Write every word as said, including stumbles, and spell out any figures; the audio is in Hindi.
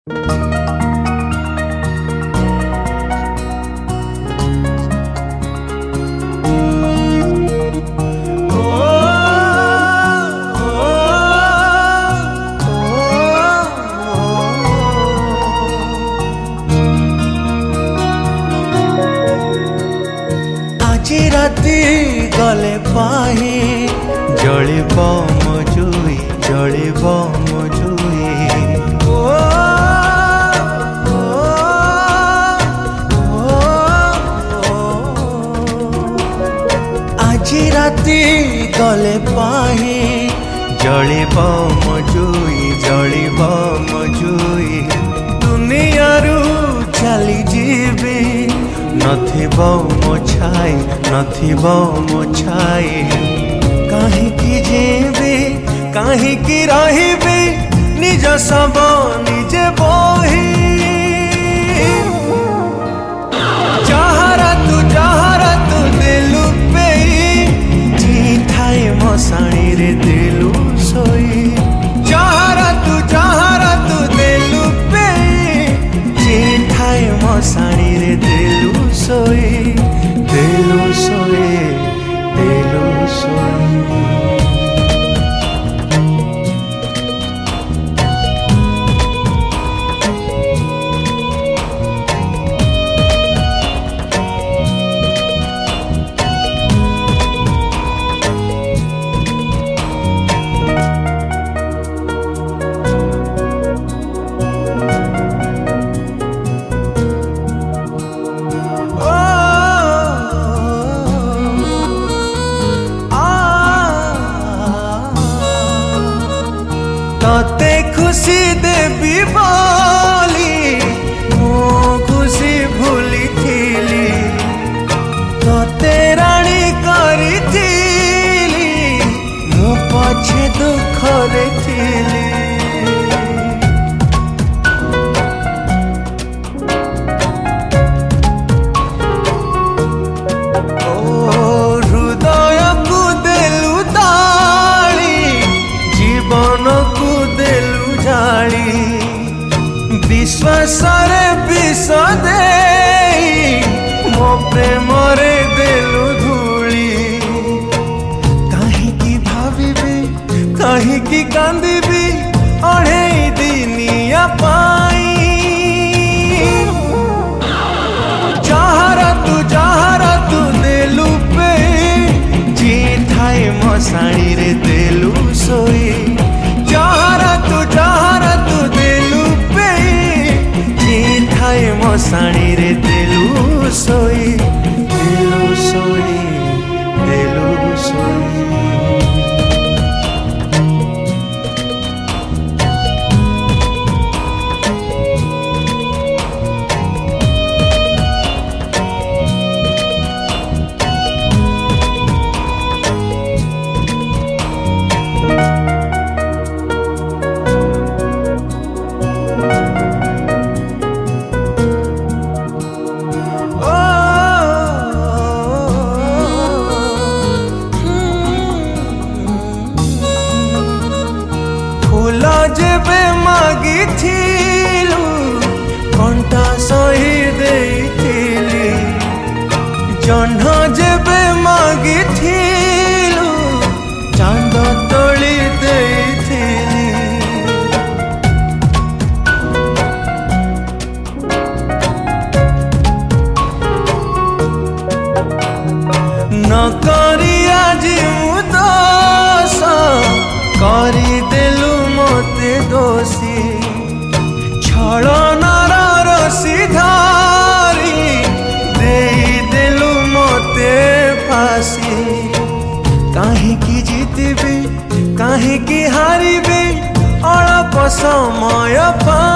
আজি রাতি গলে পাহি জলিব মজুই জলিব মজুই ও আজি রাতি গলে পাহি জলিব মজুই জলিব মজুই দুনিয়ারু চালি যাবি नथिब मो छाई नथिब मो छाई काहीकि जीवी काहीकि रहिबी निज सब निजे बोही जहरा तू जहरा तू दिलु पेई जी थाए मसाणी रे दिलु सोई जहरा तू जहरा तू दिलु पेई जी थाए मसाणी रे दिलु सोई दिलु सोई दिलु सोई तते खुशी देवी बोली मो खुशी भूली थीली तते राणी करी थीली मो पछे दुख रे थीली ओ हृदय को देलु ताली जीवन को विश्वास रे विष दे मो प्रेम रे देलु धूली कहीं भाविबी कहीं कांदिबी अढ़े दिनिया पाई जहरा तू जहरा तू देलु पे जी थाए मसाणी रे देलु सोई जहरा तू जहरा तू देलु पे जी थाए मसाणी रे देलु सोई देलु सोई देलु सोई फूल जेबे मागी थिलु कंटा सही देइथिली जह्न जेबे मागी थिलु चांद तोली देइथिली न करी आज मुदस करी देलु मते दोषी छलनार रसी धारी देई देलु मते फांसी काहीकि जीतबी काहीकि हारिबी अल्प समय पा